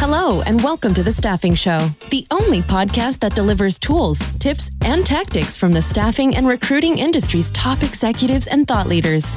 Hello, and welcome to The Staffing Show, the only podcast that delivers tools, tips, and tactics from the staffing and recruiting industry's top executives and thought leaders.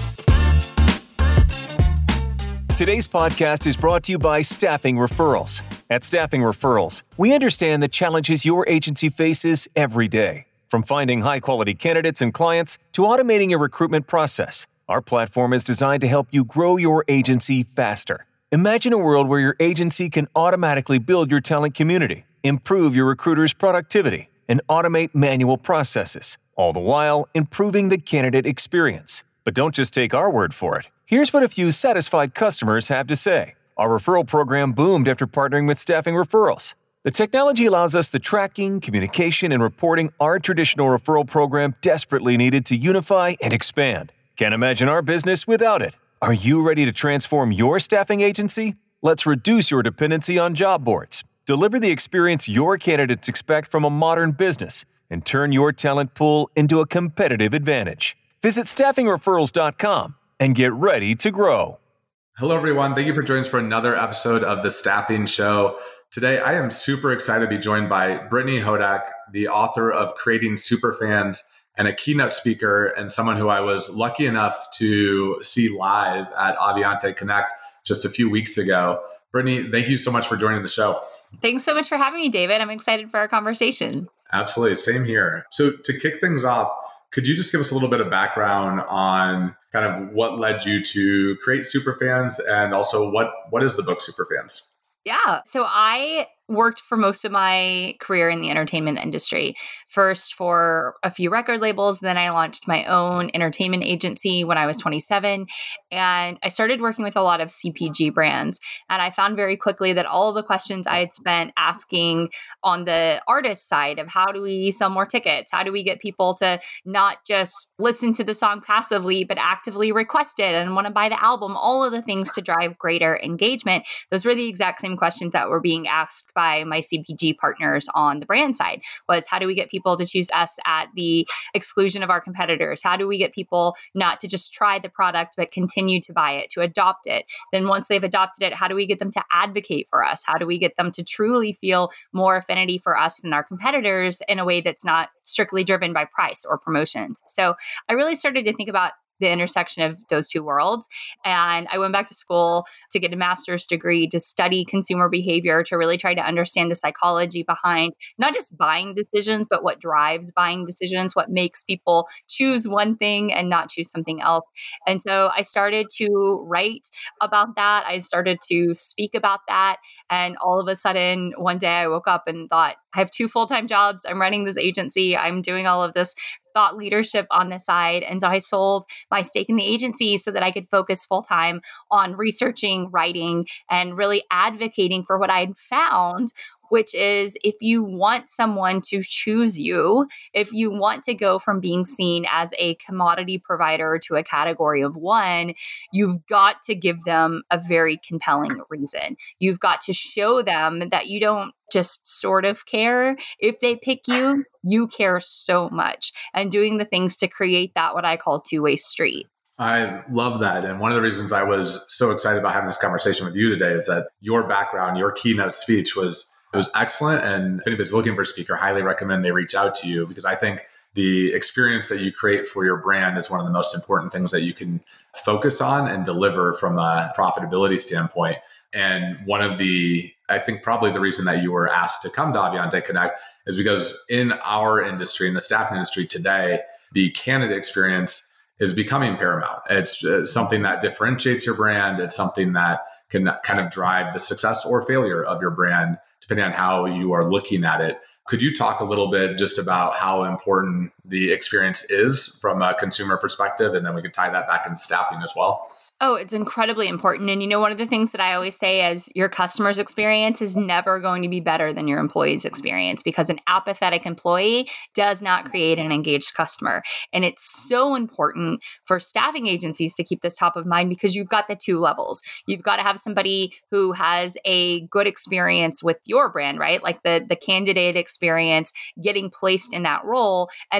Today's podcast is brought to you by Staffing Referrals. At Staffing Referrals, we understand the challenges your agency faces every day. From finding high-quality candidates and clients to automating your recruitment process, our platform is designed to help you grow your agency faster. Imagine a world where your agency can automatically build your talent community, improve your recruiters' productivity, and automate manual processes, all the while improving the candidate experience. But don't just take our word for it. Here's what a few satisfied customers have to say. Our referral program boomed after partnering with Staffing Referrals. The technology allows us the tracking, communication, and reporting our traditional referral program desperately needed to unify and expand. Can't imagine our business without it. Are you ready to transform your staffing agency? Let's reduce your dependency on job boards, deliver the experience your candidates expect from a modern business, and turn your talent pool into a competitive advantage. Visit staffingreferrals.com and get ready to grow. Hello, everyone. Thank you for joining us for another episode of The Staffing Show. Today, I am super excited to be joined by Brittany Hodak, the author of Creating Superfans, and a keynote speaker and someone who I was lucky enough to see live at Aviante Connect just a few weeks ago. Brittany, thank you so much for joining the show. Thanks so much for having me, David. I'm excited for our conversation. Absolutely. Same here. So to kick things off, could you just give us a little bit of background on kind of what led you to create Superfans, and also what is the book Superfans? Yeah. So I worked for most of my career in the entertainment industry. First for a few record labels, then I launched my own entertainment agency when I was 27. And I started working with a lot of CPG brands. And I found very quickly that all of the questions I had spent asking on the artist side of how do we sell more tickets? How do we get people to not just listen to the song passively, but actively request it and want to buy the album, all of the things to drive greater engagement. Those were the exact same questions that were being asked by my CPG partners on the brand side. Was how do we get people to choose us at the exclusion of our competitors? How do we get people not to just try the product, but continue to buy it, to adopt it? Then once they've adopted it, how do we get them to advocate for us? How do we get them to truly feel more affinity for us than our competitors in a way that's not strictly driven by price or promotions? So I really started to think about the intersection of those two worlds. And I went back to school to get a master's degree to study consumer behavior, to really try to understand the psychology behind not just buying decisions, but what drives buying decisions, what makes people choose one thing and not choose something else. And so I started to write about that. I started to speak about that. And all of a sudden, one day I woke up and thought, I have 2 full-time jobs. I'm running this agency. I'm doing all of this thought leadership on the side. And so I sold my stake in the agency so that I could focus full-time on researching, writing, and really advocating for what I'd found, which is if you want someone to choose you, if you want to go from being seen as a commodity provider to a category of one, you've got to give them a very compelling reason. You've got to show them that you don't just sort of care if they pick you, you care so much, and doing the things to create that, what I call two-way street. I love that. And one of the reasons I was so excited about having this conversation with you today is that your background, your keynote speech was excellent. And if anybody's looking for a speaker, highly recommend they reach out to you, because I think the experience that you create for your brand is one of the most important things that you can focus on and deliver from a profitability standpoint. And one of the, I think probably the reason that you were asked to come to Aviante Connect is because in our industry, in the staffing industry today, the candidate experience is becoming paramount. It's something that differentiates your brand. It's something that can kind of drive the success or failure of your brand, depending on how you are looking at it. Could you talk a little bit just about how important the experience is from a consumer perspective? And then we could tie that back into staffing as well. Oh, it's incredibly important. And one of the things that I always say is your customer's experience is never going to be better than your employee's experience, because an apathetic employee does not create an engaged customer. And it's so important for staffing agencies to keep this top of mind, because you've got the 2 levels. You've got to have somebody who has a good experience with your brand, right? Like the candidate experience, getting placed in that role. And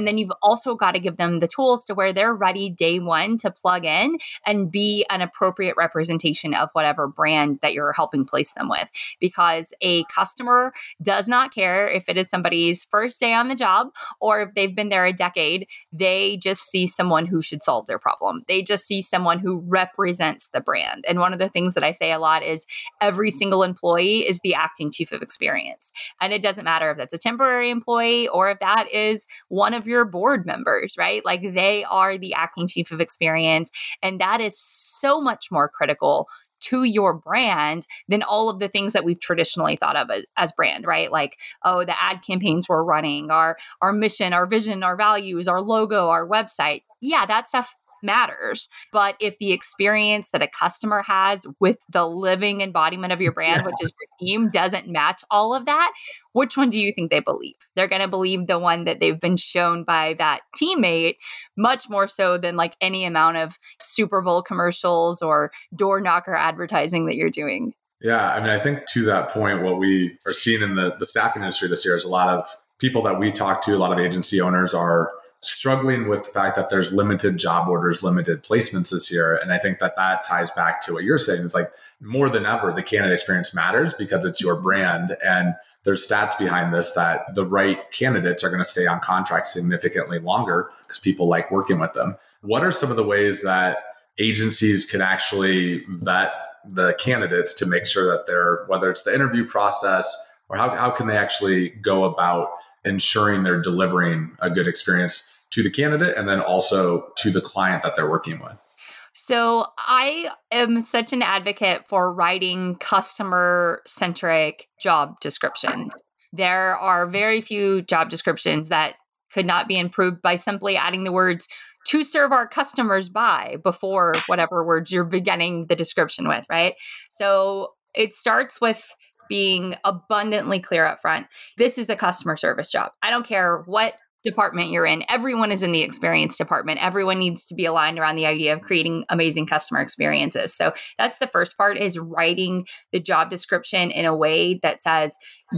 then you've also got to give them the tools to where they're ready day one to plug in and be an appropriate representation of whatever brand that you're helping place them with. Because a customer does not care if it is somebody's first day on the job or if they've been there a decade. They just see someone who should solve their problem. They just see someone who represents the brand. And one of the things that I say a lot is every single employee is the acting chief of experience. And it doesn't matter if that's a temporary employee or if that is one of your board members, right? Like they are the acting chief of experience. And that is so much more critical to your brand than all of the things that we've traditionally thought of as brand, right? Like, oh, the ad campaigns we're running, our mission, our vision, our values, our logo, our website. Yeah, that stuff matters. But if the experience that a customer has with the living embodiment of your brand, which is your team, doesn't match all of that, which one do you think they believe? They're going to believe the one that they've been shown by that teammate, much more so than like any amount of Super Bowl commercials or door knocker advertising that you're doing. Yeah. I mean, I think to that point, what we are seeing in the staffing industry this year is a lot of people that we talk to, a lot of agency owners are struggling with the fact that there's limited job orders, limited placements this year. And I think that ties back to what you're saying. It's like more than ever, the candidate experience matters because it's your brand. And there's stats behind this that the right candidates are going to stay on contract significantly longer because people like working with them. What are some of the ways that agencies can actually vet the candidates to make sure that they're, whether it's the interview process or how can they actually go about ensuring they're delivering a good experience to the candidate and then also to the client that they're working with? So I am such an advocate for writing customer-centric job descriptions. There are very few job descriptions that could not be improved by simply adding the words "to serve our customers by" before whatever words you're beginning the description with, right? So it starts with being abundantly clear up front. This is a customer service job. I don't care what department you're in. Everyone is in the experience department. Everyone needs to be aligned around the idea of creating amazing customer experiences. So that's the first part, is writing the job description in a way that says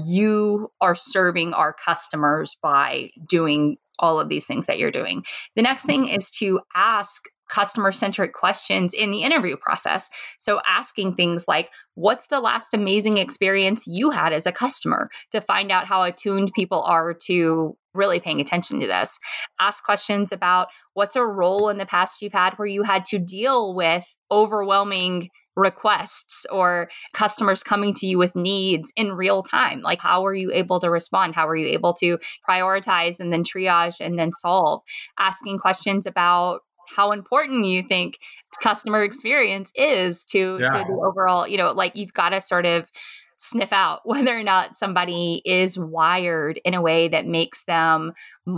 you are serving our customers by doing all of these things that you're doing. The next thing is to ask customer-centric questions in the interview process. So asking things like, what's the last amazing experience you had as a customer, to find out how attuned people are to really paying attention to this. Ask questions about what's a role in the past you've had where you had to deal with overwhelming requests or customers coming to you with needs in real time. Like, how were you able to respond? How were you able to prioritize and then triage and then solve? Asking questions about how important you think customer experience is to the overall, like you've got to sort of sniff out whether or not somebody is wired in a way that makes them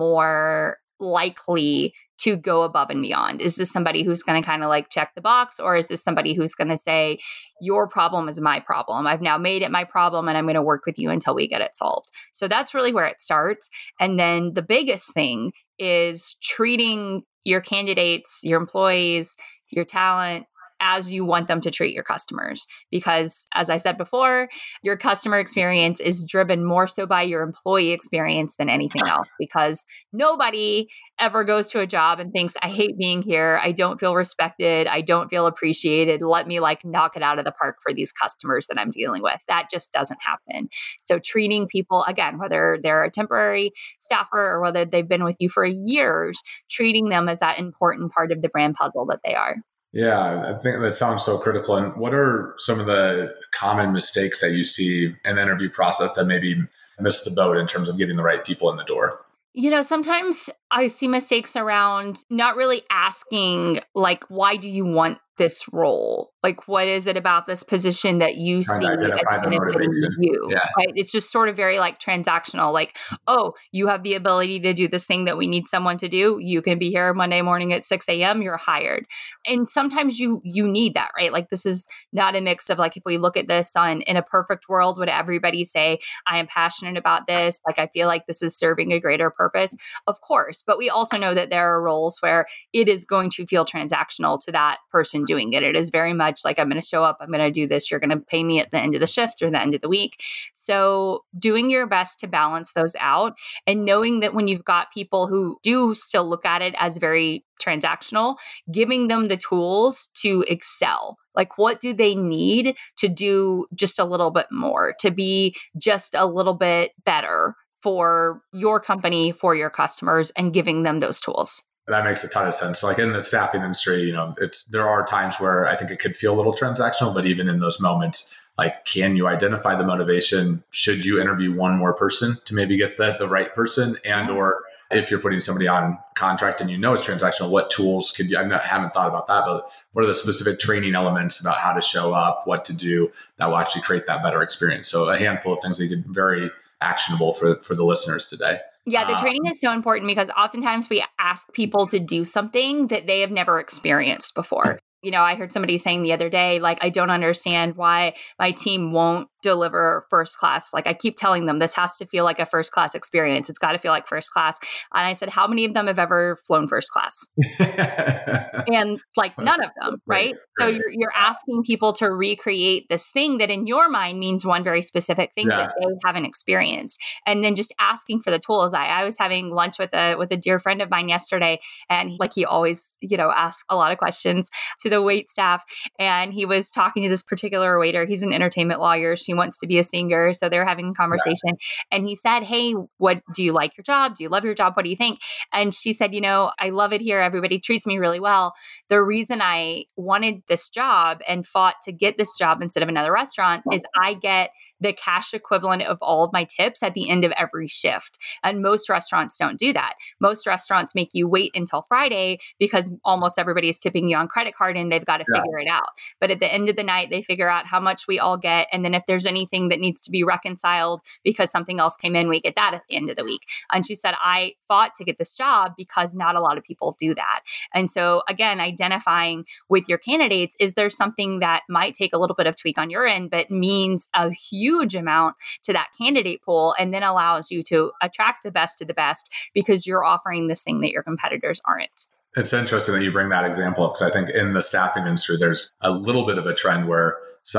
more likely to go above and beyond. Is this somebody who's going to kind of like check the box, or is this somebody who's going to say, your problem is my problem. I've now made it my problem and I'm going to work with you until we get it solved. So that's really where it starts. And then the biggest thing is treating your candidates, your employees, your talent as you want them to treat your customers. Because as I said before, your customer experience is driven more so by your employee experience than anything else, because nobody ever goes to a job and thinks, I hate being here. I don't feel respected. I don't feel appreciated. Let me knock it out of the park for these customers that I'm dealing with. That just doesn't happen. So treating people, again, whether they're a temporary staffer or whether they've been with you for years, treating them as that important part of the brand puzzle that they are. Yeah, I think that sounds so critical. And what are some of the common mistakes that you see in the interview process that maybe miss the boat in terms of getting the right people in the door? Sometimes I see mistakes around not really asking, why do you want this role? What is it about this position that you see as benefiting you? Yeah. Right? It's just sort of very transactional. Oh, you have the ability to do this thing that we need someone to do. You can be here Monday morning at 6 a.m. You're hired. And sometimes you need that, right? This is not a mix of if we look at this in a perfect world, would everybody say, I am passionate about this? I feel like this is serving a greater purpose? Of course. But we also know that there are roles where it is going to feel transactional to that person doing it. It is very much much. Like, I'm going to show up, I'm going to do this. You're going to pay me at the end of the shift or the end of the week. So doing your best to balance those out and knowing that when you've got people who do still look at it as very transactional, giving them the tools to excel. Like, what do they need to do just a little bit more, to be just a little bit better for your company, for your customers, and giving them those tools? That makes a ton of sense. Like in the staffing industry, there are times where I think it could feel a little transactional, but even in those moments, like, can you identify the motivation? Should you interview one more person to maybe get the right person? And, or if you're putting somebody on contract and it's transactional, what tools could you, haven't thought about that, but what are the specific training elements about how to show up, what to do that will actually create that better experience? So a handful of things that get very actionable for the listeners today. Yeah, the training is so important because oftentimes we ask people to do something that they have never experienced before. I heard somebody saying the other day, like, I don't understand why my team won't deliver first class. Like, I keep telling them this has to feel like a first class experience. It's got to feel like first class. And I said, how many of them have ever flown first class? And like, none of them, right? So you're asking people to recreate this thing that in your mind means one very specific thing that they haven't experienced. And then just asking for the tools. I was having lunch with a dear friend of mine yesterday, and he always, asks a lot of questions to the wait staff. And he was talking to this particular waiter. He's an entertainment lawyer. She wants to be a singer. So they're having a conversation. And he said, hey, what do you like your job? Do you love your job? What do you think? And she said, I love it here. Everybody treats me really well. The reason I wanted this job and fought to get this job instead of another restaurant is I get the cash equivalent of all of my tips at the end of every shift. And most restaurants don't do that. Most restaurants make you wait until Friday because almost everybody is tipping you on credit card and they've got to figure it out. But at the end of the night, they figure out how much we all get. And then if there's anything that needs to be reconciled because something else came in, we get that at the end of the week. And she said, I fought to get this job because not a lot of people do that. And so again, identifying with your candidates, is there something that might take a little bit of tweak on your end, but means a huge amount to that candidate pool and then allows you to attract the best of the best because you're offering this thing that your competitors aren't. It's interesting that you bring that example up because I think in the staffing industry, there's a little bit of a trend where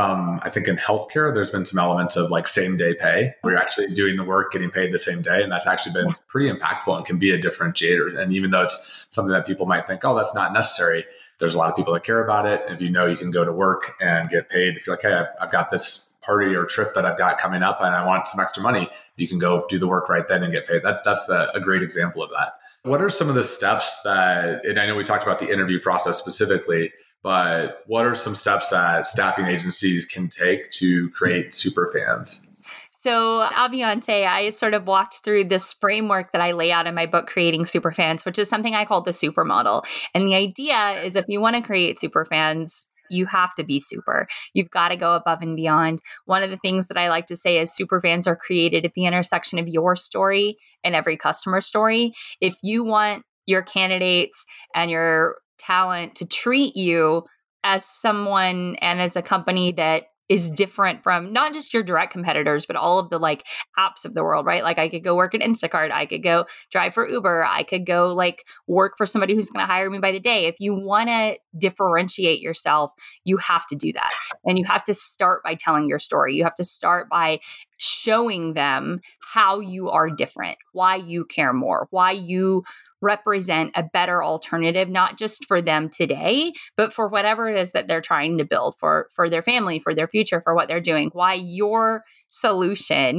I think in healthcare, there's been some elements of like same day pay where you're actually doing the work, getting paid the same day. And that's actually been pretty impactful and can be a differentiator. And even though it's something that people might think, oh, that's not necessary, there's a lot of people that care about it. If you can go to work and get paid, if you're like, hey, I've got this party or trip that I've got coming up and I want some extra money, you can go do the work right then and get paid. That's a great example of that. What are some of the steps and I know we talked about the interview process specifically, but what are some steps that staffing agencies can take to create super fans? So Aviante, I sort of walked through this framework that I lay out in my book, Creating Superfans, which is something I call the super model. And the idea is if you want to create superfans, you have to be super. You've got to go above and beyond. One of the things that I like to say is superfans are created at the intersection of your story and every customer story. If you want your candidates and your talent to treat you as someone and as a company that is different from not just your direct competitors, but all of the like apps of the world, right? Like I could go work at Instacart. I could go drive for Uber. I could go like work for somebody who's going to hire me by the day. If you want to differentiate yourself, you have to do that. And you have to start by telling your story. You have to start by showing them how you are different, why you care more, why you represent a better alternative, not just for them today, but for whatever it is that they're trying to build for their family, for their future, for what they're doing, why your solution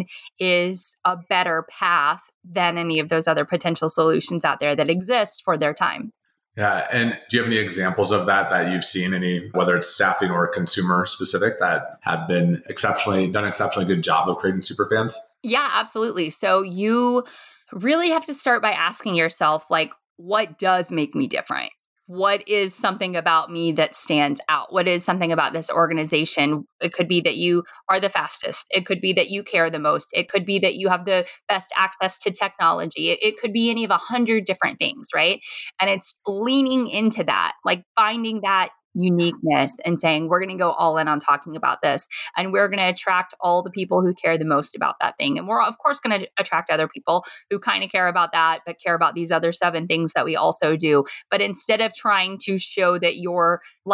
is a better path than any of those other potential solutions out there that exist for their time. Yeah. And do you have any examples of that you've seen, whether it's staffing or consumer specific, that have done exceptionally good job of creating superfans? Yeah, absolutely. So you really have to start by asking yourself, like, what does make me different? What is something about me that stands out? What is something about this organization? It could be that you are the fastest. It could be that you care the most. It could be that you have the best access to technology. It could be any of 100 different things, right? And it's leaning into that, like finding that uniqueness and saying, we're going to go all in on talking about this. And we're going to attract all the people who care the most about that thing. And we're, of course, going to attract other people who kind of care about that, but care about these other 7 things that we also do. But instead of trying to show that you're like a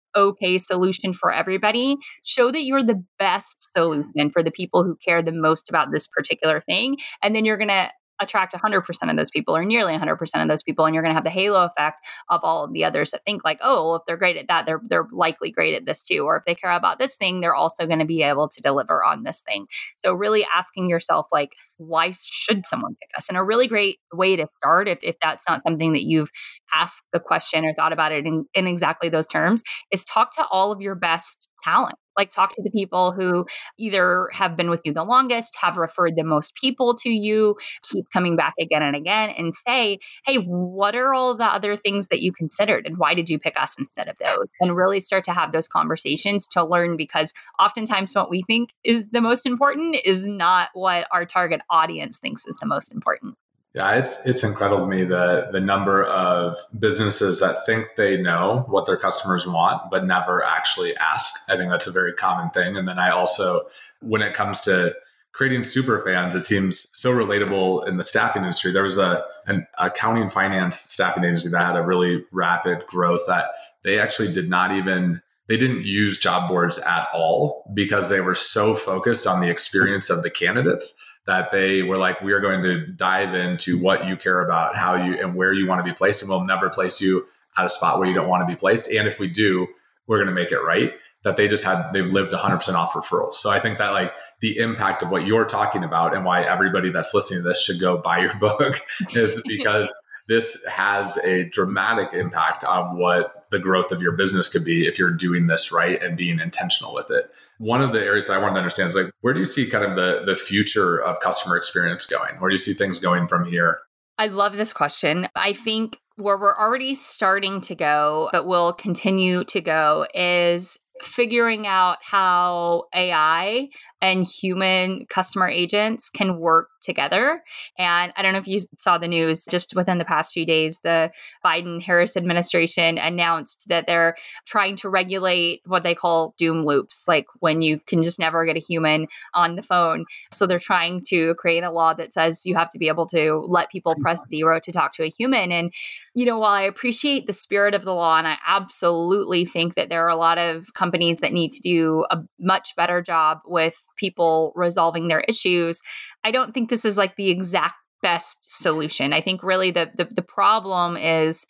okay solution for everybody. Show that you're the best solution for the people who care the most about this particular thing. And then you're going to attract 100% of those people or nearly 100% of those people. And you're going to have the halo effect of all of the others that think like, oh, well, if they're great at that, they're likely great at this too. Or if they care about this thing, they're also going to be able to deliver on this thing. So really asking yourself, like, why should someone pick us? And a really great way to start, if that's not something that you've asked the question or thought about it in exactly those terms, is talk to all of your best talent. Like talk to the people who either have been with you the longest, have referred the most people to you, keep coming back again and again, and say, hey, what are all the other things that you considered and why did you pick us instead of those? And really start to have those conversations to learn, because oftentimes what we think is the most important is not what our target audience thinks is the most important. Yeah, it's incredible to me the number of businesses that think they know what their customers want, but never actually ask. I think that's a very common thing. And then I also, when it comes to creating super fans, it seems so relatable in the staffing industry. There was an accounting finance staffing agency that had a really rapid growth that they actually they didn't use job boards at all because they were so focused on the experience of the candidates that they were like, we are going to dive into what you care about, how you and where you want to be placed. And we'll never place you at a spot where you don't want to be placed. And if we do, we're going to make it right. That they've lived 100% off referrals. So I think that like the impact of what you're talking about and why everybody that's listening to this should go buy your book is because this has a dramatic impact on what the growth of your business could be if you're doing this right and being intentional with it. One of the areas that I wanted to understand is like, where do you see kind of the future of customer experience going? Where do you see things going from here? I love this question. I think where we're already starting to go, but will continue to go, is figuring out how AI and human customer agents can work together. And I don't know if you saw the news just within the past few days, the Biden-Harris administration announced that they're trying to regulate what they call doom loops, like when you can just never get a human on the phone. So they're trying to create a law that says you have to be able to let people press 0 to talk to a human. And, you know, while I appreciate the spirit of the law, and I absolutely think that there are a lot of companies that need to do a much better job with people resolving their issues, I don't think this is like the exact best solution. I think really the problem is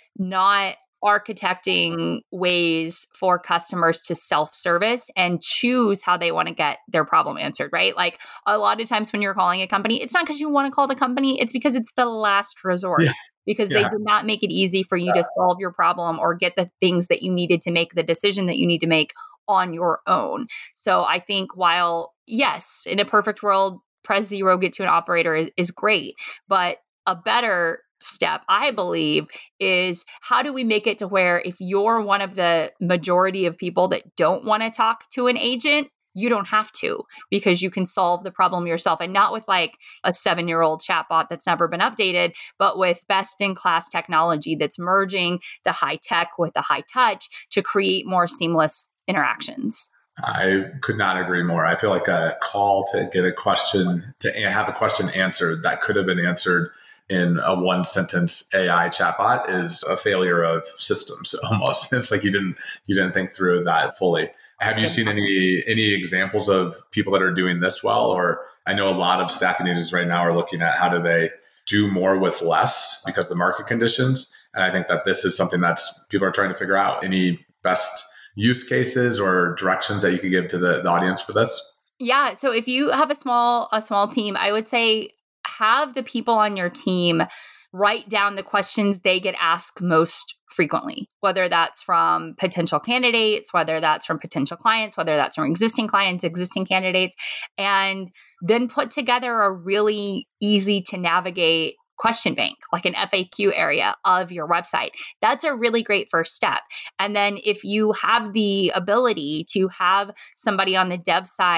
not architecting ways for customers to self-service and choose how they want to get their problem answered, right? Like a lot of times when you're calling a company, it's not because you want to call the company, it's because it's the last resort. Yeah. Because they did not make it easy for you to solve your problem or get the things that you needed to make the decision that you need to make on your own. So I think while, yes, in a perfect world, press 0, get to an operator is great. But a better step, I believe, is how do we make it to where if you're one of the majority of people that don't want to talk to an agent, you don't have to, because you can solve the problem yourself, and not with like a 7-year-old chatbot that's never been updated, but with best-in-class technology that's merging the high tech with the high touch to create more seamless interactions. I could not agree more. I feel like a call to get a question, to have a question answered that could have been answered in a 1-sentence AI chatbot is a failure of systems almost. It's like you didn't think through that fully. Have you seen any examples of people that are doing this well? Or I know a lot of staffing agencies right now are looking at how do they do more with less because of the market conditions. And I think that this is something that's people are trying to figure out. Any best use cases or directions that you could give to the audience for this? Yeah. So if you have a small team, I would say have the people on your team write down the questions they get asked most frequently, whether that's from potential candidates, whether that's from potential clients, whether that's from existing clients, existing candidates, and then put together a really easy to navigate question bank, like an FAQ area of your website. That's a really great first step. And then if you have the ability to have somebody on the dev side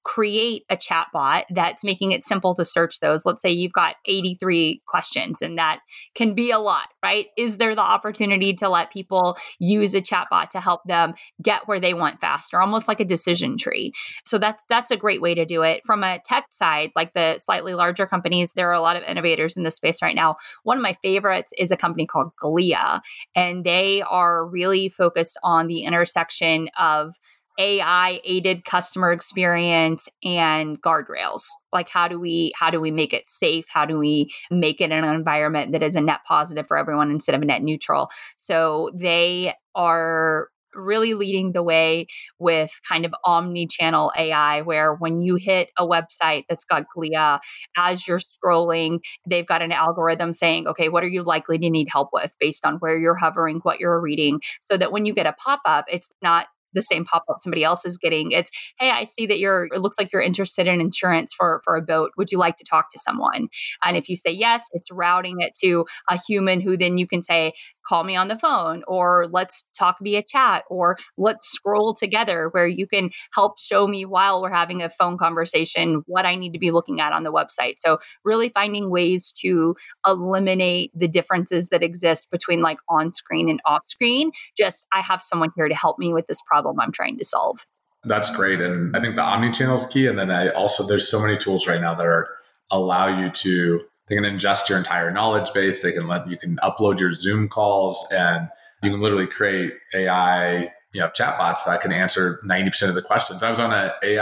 create a chatbot that's making it simple to search those. Let's say you've got 83 questions, and that can be a lot, right? Is there the opportunity to let people use a chatbot to help them get where they want faster, almost like a decision tree? So that's a great way to do it. From a tech side, like the slightly larger companies, there are a lot of innovators in this space right now. One of my favorites is a company called Glia, and they are really focused on the intersection of AI aided customer experience and guardrails. Like how do we make it safe? How do we make it an environment that is a net positive for everyone instead of a net neutral? So they are really leading the way with kind of omni-channel AI, where when you hit a website that's got Glia, as you're scrolling, they've got an algorithm saying, okay, what are you likely to need help with based on where you're hovering, what you're reading, so that when you get a pop-up, it's not the same pop-up somebody else is getting. It's, hey, I see that it looks like you're interested in insurance for a boat. Would you like to talk to someone? And if you say yes, it's routing it to a human who then you can say, call me on the phone, or let's talk via chat, or let's scroll together, where you can help show me while we're having a phone conversation what I need to be looking at on the website. So really finding ways to eliminate the differences that exist between like on screen and off screen. Just, I have someone here to help me with this problem I'm trying to solve. That's great. And I think the omni-channel is key. And then there's so many tools right now that allow you to, they can ingest your entire knowledge base. You can upload your Zoom calls, and you can literally create AI, chatbots that can answer 90% of the questions. I was on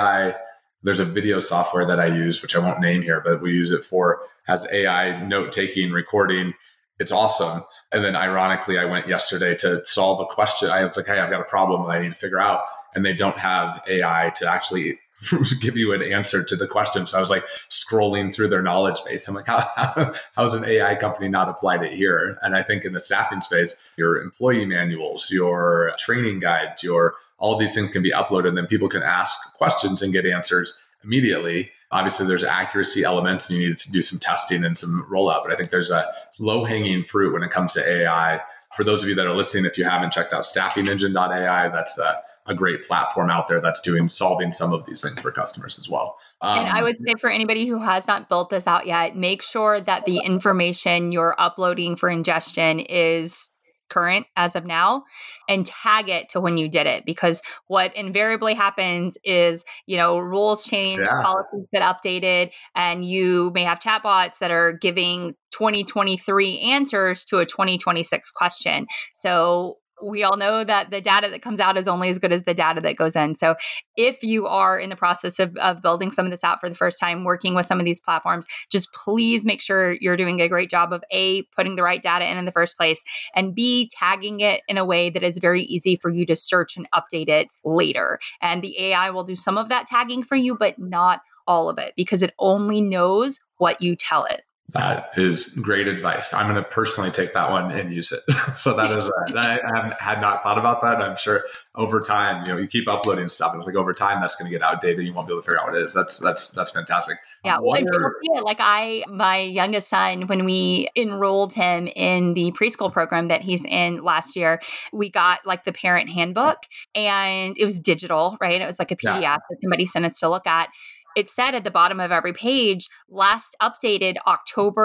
there's a video software that I use, which I won't name here, but we use it as AI note-taking, recording. It's awesome. And then ironically, I went yesterday to solve a question. I was like, hey, I've got a problem that I need to figure out. And they don't have AI to actually give you an answer to the question. So I was like scrolling through their knowledge base. I'm like, how's an AI company not applied it here? And I think in the staffing space, your employee manuals, your training guides, all these things can be uploaded, and then people can ask questions and get answers immediately. Obviously, there's accuracy elements, and you need to do some testing and some rollout. But I think there's a low-hanging fruit when it comes to AI. For those of you that are listening, if you haven't checked out staffingengine.ai, that's a great platform out there that's solving some of these things for customers as well. And I would say for anybody who has not built this out yet, make sure that the information you're uploading for ingestion is current as of now, and tag it to when you did it. Because what invariably happens is, rules change, policies get updated, and you may have chatbots that are giving 2023 answers to a 2026 question. So we all know that the data that comes out is only as good as the data that goes in. So if you are in the process of building some of this out for the first time, working with some of these platforms, just please make sure you're doing a great job of A, putting the right data in the first place, and B, tagging it in a way that is very easy for you to search and update it later. And the AI will do some of that tagging for you, but not all of it, because it only knows what you tell it. That is great advice. I'm going to personally take that one and use it. So that is, I had not thought about that. I'm sure over time, you keep uploading stuff, and it's like over time that's going to get outdated. You won't be able to figure out what it is. That's fantastic. Yeah. Like my youngest son, when we enrolled him in the preschool program that he's in last year, we got like the parent handbook, and it was digital, right? It was like a PDF that somebody sent us to look at. It said at the bottom of every page, last updated October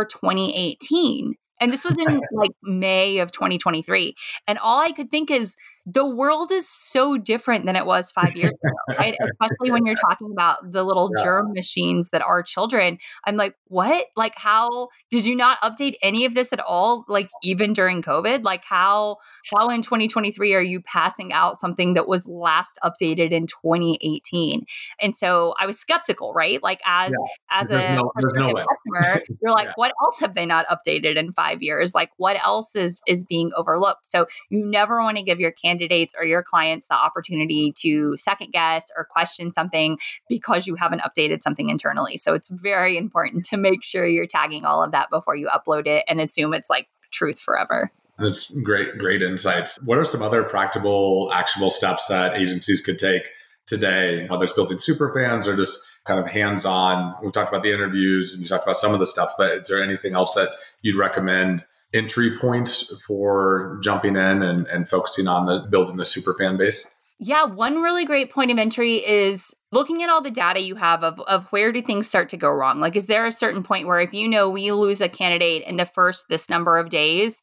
2018. And this was in like May of 2023. And all I could think is, the world is so different than it was 5 years ago, right? Especially when you're talking about the little germ machines that are children. I'm like, what? Like, how did you not update any of this at all? Like, even during COVID? Like, how in 2023 are you passing out something that was last updated in 2018? And so I was skeptical, right? Like, as a customer, you're like, what else have they not updated in 5 years? Like, what else is being overlooked? So you never want to give your candidates or your clients the opportunity to second guess or question something because you haven't updated something internally. So it's very important to make sure you're tagging all of that before you upload it and assume it's like truth forever. That's great insights. What are some other practical, actionable steps that agencies could take today, whether it's building super fans or just kind of hands-on? We've talked about the interviews and you talked about some of the stuff, but is there anything else that you'd recommend entry points for jumping in and focusing on building the super fan base? Yeah, one really great point of entry is looking at all the data you have of where do things start to go wrong? Like, is there a certain point where if we lose a candidate in the first this number of days,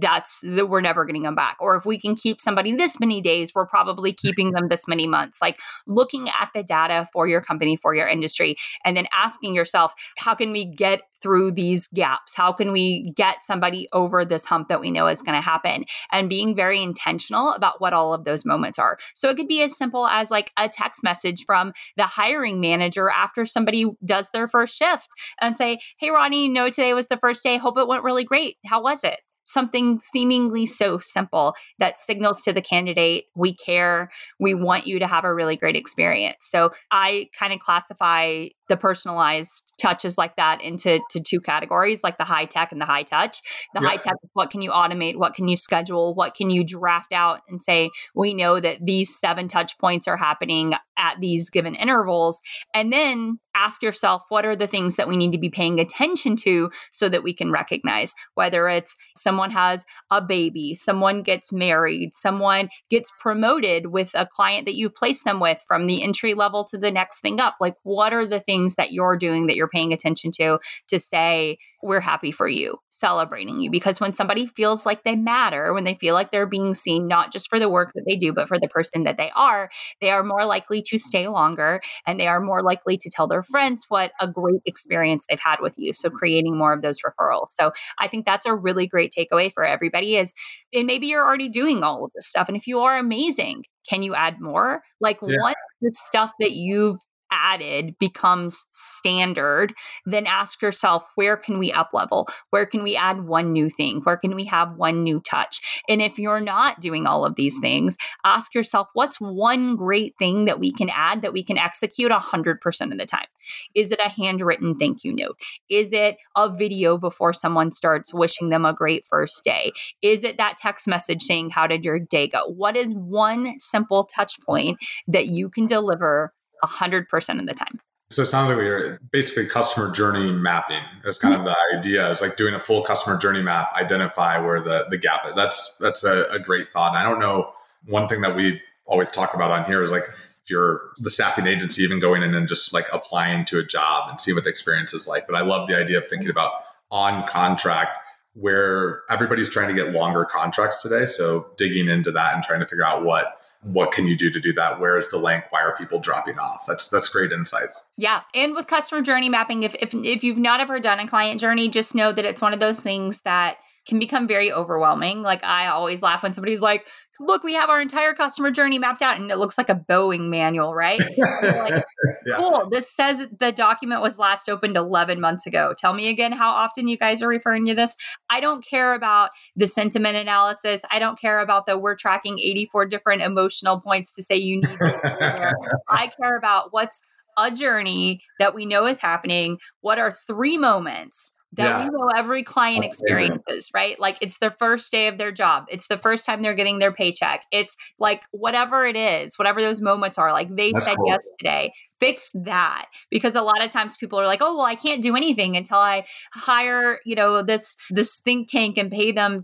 we're never getting them back? Or if we can keep somebody this many days, we're probably keeping them this many months. Like looking at the data for your company, for your industry, and then asking yourself, how can we get through these gaps? How can we get somebody over this hump that we know is going to happen? And being very intentional about what all of those moments are. So it could be as simple as like a text message from the hiring manager after somebody does their first shift and say, hey, Ronnie, today was the first day. Hope it went really great. How was it? Something seemingly so simple that signals to the candidate, we care, we want you to have a really great experience. So I kind of classify the personalized touches like that into two categories, like the high tech and the high touch. The high tech is what can you automate? What can you schedule? What can you draft out and say, we know that these 7 touch points are happening at these given intervals. And then ask yourself, what are the things that we need to be paying attention to so that we can recognize whether it's someone has a baby, someone gets married, someone gets promoted with a client that you've placed them with from the entry level to the next thing up. Like, what are the things that you're doing that you're paying attention to say, we're happy for you, celebrating you? Because when somebody feels like they matter, when they feel like they're being seen, not just for the work that they do, but for the person that they are more likely to stay longer, and they are more likely to tell their friends what a great experience they've had with you. So creating more of those referrals. So I think that's a really great takeaway for everybody is, and maybe you're already doing all of this stuff. And if you are, amazing, can you add more? Like once the stuff that you've added becomes standard, then ask yourself, where can we up level? Where can we add one new thing? Where can we have one new touch? And if you're not doing all of these things, ask yourself, what's one great thing that we can add that we can execute 100% of the time? Is it a handwritten thank you note? Is it a video before someone starts wishing them a great first day? Is it that text message saying, how did your day go? What is one simple touch point that you can deliver 100% of the time? So it sounds like you're basically customer journey mapping is kind of the idea. It's like doing a full customer journey map, identify where the gap is. That's a great thought. And I don't know, one thing that we always talk about on here is like, if you're the staffing agency, even going in and just like applying to a job and see what the experience is like. But I love the idea of thinking about on contract, where everybody's trying to get longer contracts today. So digging into that and trying to figure out what can you do to do that? Where is the length? Why are people dropping off? That's great insights. Yeah. And with customer journey mapping, if you've not ever done a client journey, just know that it's one of those things that can become very overwhelming. Like I always laugh when somebody's like, look, we have our entire customer journey mapped out, and it looks like a Boeing manual, right? Like, cool. This says the document was last opened 11 months ago. Tell me again how often you guys are referring to this. I don't care about the sentiment analysis. I don't care about we're tracking 84 different emotional points to say you need to be there. I care about what's a journey that we know is happening. What are 3 moments that we know every client experiences, right? Like it's the first day of their job. It's the first time they're getting their paycheck. It's like whatever it is, whatever those moments are, like they said yes today. Fix that. Because a lot of times people are like, oh, well, I can't do anything until I hire, this think tank and pay them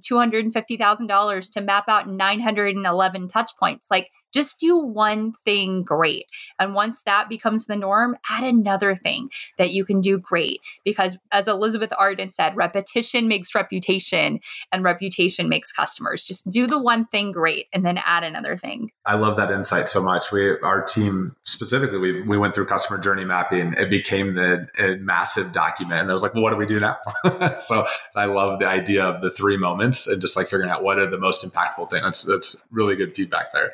$250,000 to map out 911 touch points. Like, just do one thing great. And once that becomes the norm, add another thing that you can do great. Because as Elizabeth Arden said, repetition makes reputation and reputation makes customers. Just do the one thing great and then add another thing. I love that insight so much. Our team specifically, we went through customer journey mapping. It became a massive document. And I was like, well, what do we do now? So I love the idea of the 3 moments and just like figuring out what are the most impactful things. That's really good feedback there.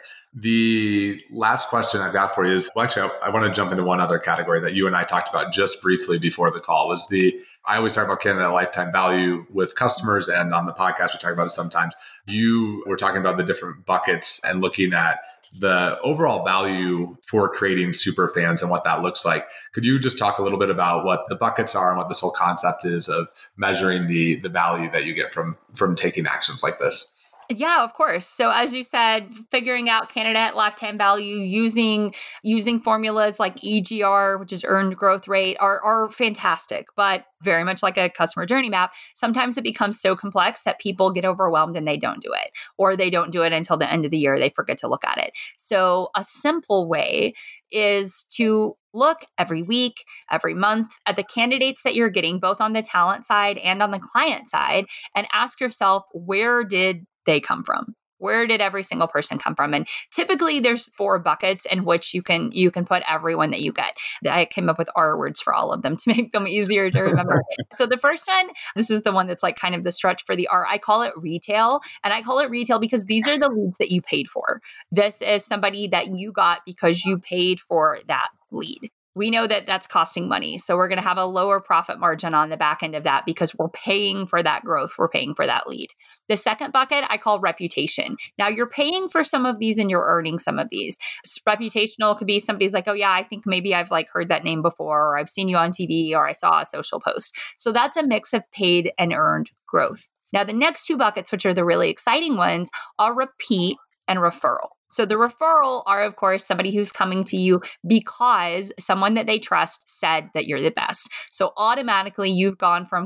The last question I've got for you is, well, actually, I want to jump into one other category that you and I talked about just briefly before the call was I always talk about candidate lifetime value with customers, and on the podcast, we talk about it sometimes. You were talking about the different buckets and looking at the overall value for creating super fans and what that looks like. Could you just talk a little bit about what the buckets are and what this whole concept is of measuring the value that you get from taking actions like this? Yeah, of course. So as you said, figuring out candidate lifetime value using formulas like EGR, which is earned growth rate, are fantastic, but very much like a customer journey map, sometimes it becomes so complex that people get overwhelmed and they don't do it, or they don't do it until the end of the year. They forget to look at it. So a simple way is to look every week, every month at the candidates that you're getting, both on the talent side and on the client side, and ask yourself, where did they come from? Where did every single person come from? And typically there's 4 buckets in which you can put everyone that you get. I came up with R words for all of them to make them easier to remember. So the first one, this is the one that's like kind of the stretch for the R. I call it retail. And I call it retail because these are the leads that you paid for. This is somebody that you got because you paid for that lead. We know that that's costing money. So we're going to have a lower profit margin on the back end of that because we're paying for that growth. We're paying for that lead. The second bucket I call reputation. Now you're paying for some of these and you're earning some of these. Reputational could be somebody's like, oh yeah, I think maybe I've like heard that name before, or I've seen you on TV, or I saw a social post. So that's a mix of paid and earned growth. Now the next 2 buckets, which are the really exciting ones, are repeat and referral. So the referral are, of course, somebody who's coming to you because someone that they trust said that you're the best. So automatically you've gone from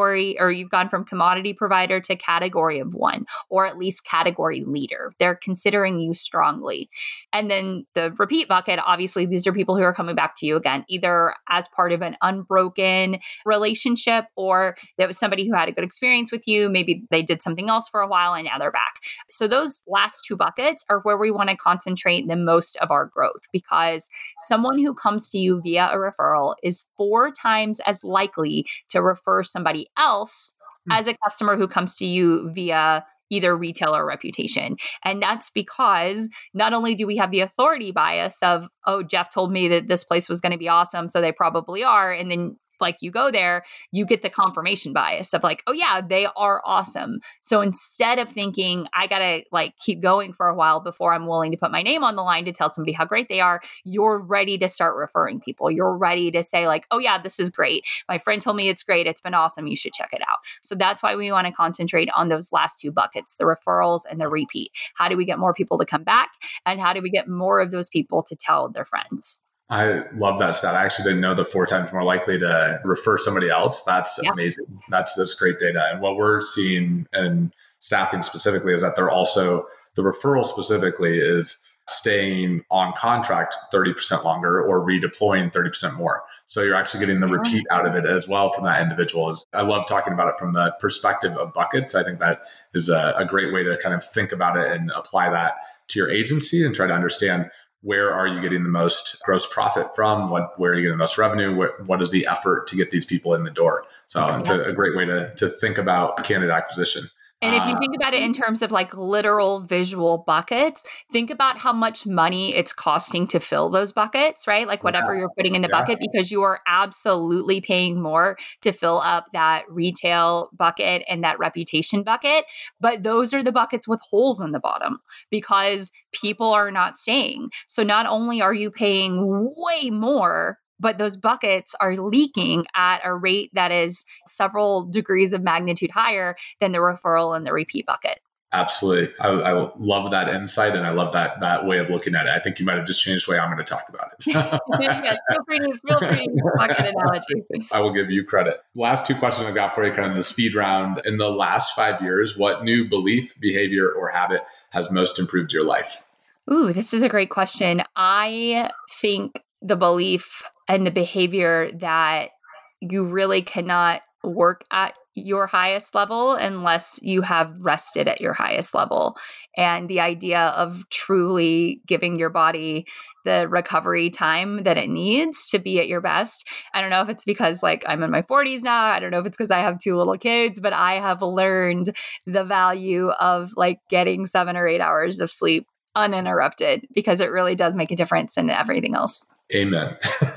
commodity provider to category of 1, or at least category leader. They're considering you strongly. And then the repeat bucket, obviously, these are people who are coming back to you again, either as part of an unbroken relationship, or there was somebody who had a good experience with you. Maybe they did something else for a while and now they're back. So those last 2 buckets are where we want to concentrate the most of our growth, because someone who comes to you via a referral is 4 times as likely to refer somebody else as a customer who comes to you via either retail or reputation. And that's because not only do we have the authority bias of, oh, Jeff told me that this place was going to be awesome, so they probably are. And then like you go there, you get the confirmation bias of like, oh yeah, they are awesome. So instead of thinking I got to like keep going for a while before I'm willing to put my name on the line to tell somebody how great they are, you're ready to start referring people. You're ready to say like, oh yeah, this is great. My friend told me it's great. It's been awesome. You should check it out. So that's why we want to concentrate on those last 2 buckets, the referrals and the repeat. How do we get more people to come back? And how do we get more of those people to tell their friends? I love that stat. I actually didn't know the 4 times more likely to refer somebody else. That's amazing. That's great data. And what we're seeing in staffing specifically is that they're also, the referral specifically is staying on contract 30% longer or redeploying 30% more. So you're actually getting the repeat out of it as well from that individual. I love talking about it from the perspective of buckets. I think that is a great way to kind of think about it and apply that to your agency and try to understand, where are you getting the most gross profit from? Where are you getting the most revenue? What is the effort to get these people in the door? So it's a great way to think about candidate acquisition. And if you think about it in terms of like literal visual buckets, think about how much money it's costing to fill those buckets, right? Like whatever you're putting in the bucket, because you are absolutely paying more to fill up that retail bucket and that reputation bucket. But those are the buckets with holes in the bottom because people are not staying. So not only are you paying way more, but those buckets are leaking at a rate that is several degrees of magnitude higher than the referral and the repeat bucket. Absolutely. I love that insight, and I love that way of looking at it. I think you might have just changed the way I'm going to talk about it. Yes, feel free to bucket analogy. I will give you credit. Last 2 questions I've got for you, kind of the speed round. In the last 5 years, what new belief, behavior, or habit has most improved your life? Ooh, this is a great question. I think the belief and the behavior that you really cannot work at your highest level unless you have rested at your highest level. And the idea of truly giving your body the recovery time that it needs to be at your best. I don't know if it's because like I'm in my 40s now. I don't know if it's because I have 2 little kids, but I have learned the value of like getting 7 or 8 hours of sleep uninterrupted, because it really does make a difference in everything else. Amen.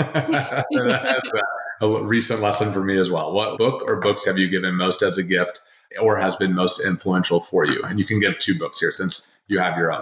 A recent lesson for me as well. What book or books have you given most as a gift or has been most influential for you? And you can give 2 books here since you have your own.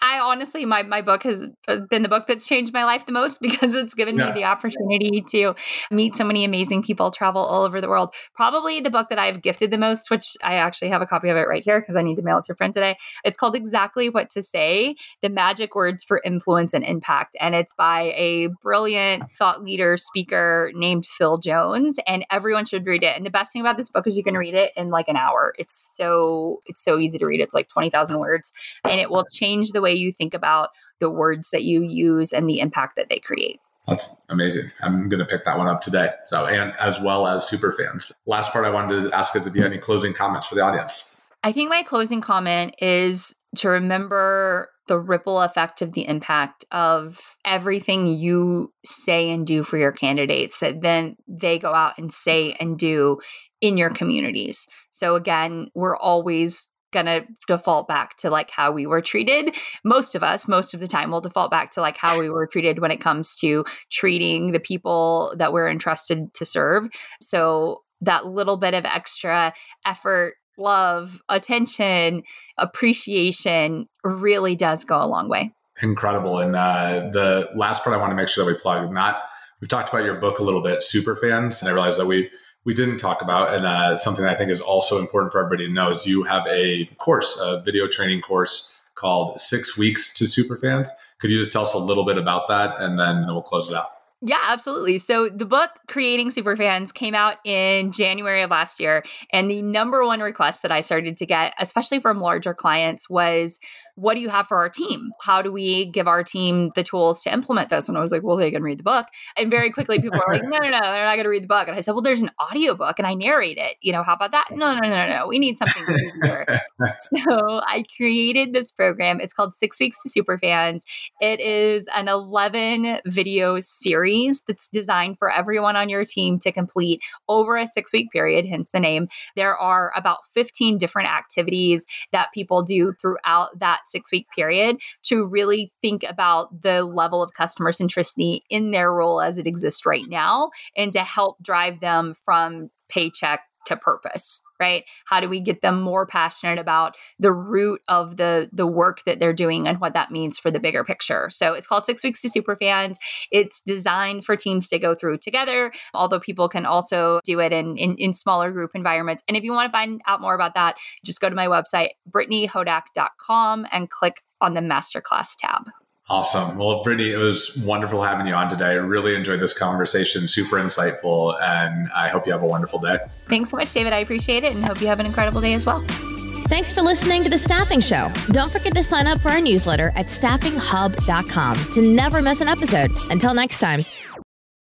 I honestly, my book has been the book that's changed my life the most because it's given me the opportunity to meet so many amazing people, travel all over the world. Probably the book that I've gifted the most, which I actually have a copy of it right here because I need to mail it to a friend today. It's called Exactly What to Say, The Magic Words for Influence and Impact. And it's by a brilliant thought leader speaker named Phil Jones. And everyone should read it. And the best thing about this book is you can read it in like an hour. It's so easy to read. It's like 20,000 words. And it will change the way you think about the words that you use and the impact that they create. That's amazing. I'm going to pick that one up today. So, and as well as Superfans. Last part I wanted to ask is if you have any closing comments for the audience. I think my closing comment is to remember the ripple effect of the impact of everything you say and do for your candidates that then they go out and say and do in your communities. So again, we're always going to default back to like how we were treated. Most of the time will default back to like how we were treated when it comes to treating the people that we're entrusted to serve. So that little bit of extra effort, love, attention, appreciation really does go a long way. Incredible. And the last part I want to make sure that we plug, we've talked about your book a little bit, Superfans, and I realized that we didn't talk about, and something I think is also important for everybody to know is you have a course, a video training course called 6 Weeks to Superfans. Could you just tell us a little bit about that, and then we'll close it out? Yeah, absolutely. So the book, Creating Superfans, came out in January of last year. And the number one request that I started to get, especially from larger clients, was, what do you have for our team? How do we give our team the tools to implement this? And I was like, well, they can read the book. And very quickly people were like, no, they're not going to read the book. And I said, well, there's an audiobook and I narrate it. How about that? No. We need something easier. So I created this program. It's called 6 Weeks to Superfans. It is an 11 video series that's designed for everyone on your team to complete over a 6-week period, hence the name. There are about 15 different activities that people do throughout that 6-week period to really think about the level of customer centricity in their role as it exists right now and to help drive them from paycheck to purpose, right? How do we get them more passionate about the root of the work that they're doing and what that means for the bigger picture? So it's called 6 Weeks to Superfans. It's designed for teams to go through together, although people can also do it in smaller group environments. And if you want to find out more about that, just go to my website, BrittanyHodak.com, and click on the Masterclass tab. Awesome. Well, Brittany, it was wonderful having you on today. I really enjoyed this conversation, super insightful, and I hope you have a wonderful day. Thanks so much, David. I appreciate it and hope you have an incredible day as well. Thanks for listening to The Staffing Show. Don't forget to sign up for our newsletter at staffinghub.com to never miss an episode. Until next time.